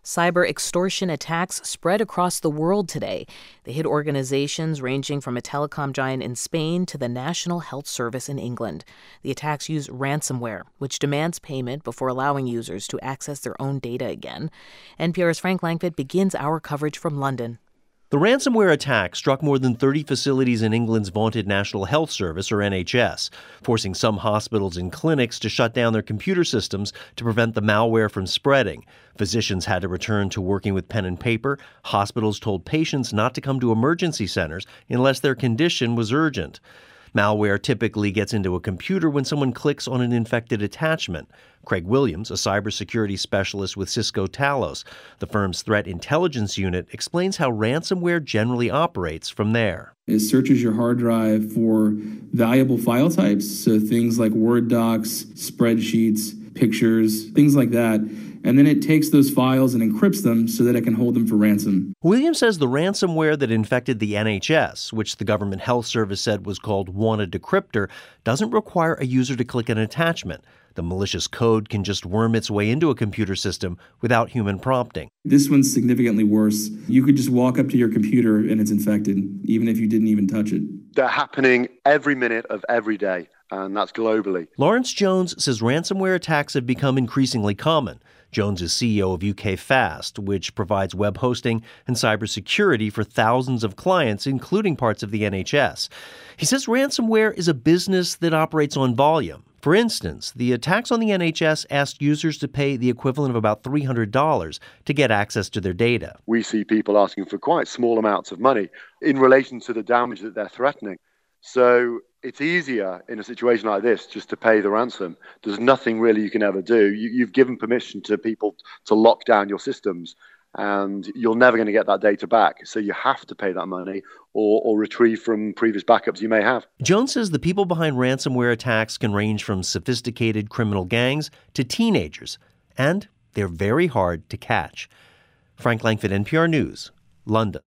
Cyber extortion attacks spread across the world today. They hit organizations ranging from a telecom giant in Spain to the National Health Service in England. The attacks use ransomware, which demands payment before allowing users to access their own data again. NPR's Frank Langfitt begins our coverage from London. The ransomware attack struck more than 30 facilities in England's vaunted National Health Service, or NHS, forcing some hospitals and clinics to shut down their computer systems to prevent the malware from spreading. Physicians had to return to working with pen and paper. Hospitals told patients not to come to emergency centers unless their condition was urgent. Malware typically gets into a computer when someone clicks on an infected attachment. Craig Williams, a cybersecurity specialist with Cisco Talos, the firm's threat intelligence unit, explains how ransomware generally operates from there. It searches your hard drive for valuable file types, so things like Word docs, spreadsheets, pictures, things like that. And then it takes those files and encrypts them so that it can hold them for ransom. Williams says the ransomware that infected the NHS, which the government health service said was called Wanted Decryptor, doesn't require a user to click an attachment. The malicious code can just worm its way into a computer system without human prompting. This one's significantly worse. You could just walk up to your computer and it's infected, even if you didn't even touch it. They're happening every minute of every day, and that's globally. Lawrence Jones says ransomware attacks have become increasingly common. Jones is CEO of UK Fast, which provides web hosting and cybersecurity for thousands of clients, including parts of the NHS. He says ransomware is a business that operates on volume. For instance, the attacks on the NHS asked users to pay the equivalent of about $300 to get access to their data. We see people asking for quite small amounts of money in relation to the damage that they're threatening. So it's easier in a situation like this just to pay the ransom. There's nothing really you can ever do. You've given permission to people to lock down your systems, and you're never going to get that data back. So you have to pay that money or retrieve from previous backups you may have. Jones says the people behind ransomware attacks can range from sophisticated criminal gangs to teenagers, and they're very hard to catch. Frank Langfitt, NPR News, London.